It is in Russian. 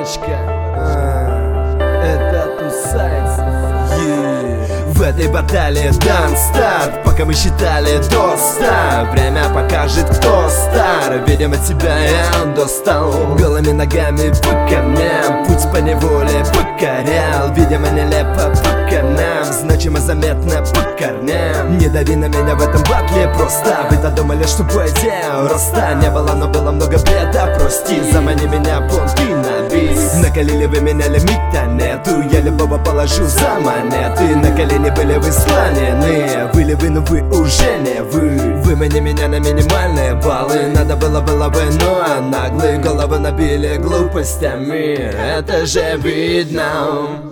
корочка. Это тусайц. В этой баталии дан старт, пока мы считали до 100. Время покажет, кто стар. Видимо, тебя я достал. Голыми ногами по камням, путь по неволе покорял. Видимо, нелепо по корням, значимо заметно по корням. Не дави на меня в этом батле просто. Вы-то думали, что поэзия роста не было, но было много беда. Прости, замани меня, понты на бис. Накалили вы меня, лимита нету. Я любого положу за монеты. На колени были вы слонены. Были вы, но вы уже не вы. Вымани меня на минимальные баллы. Надо было бы, ну а наглые головы набили глупостями. Это же видно.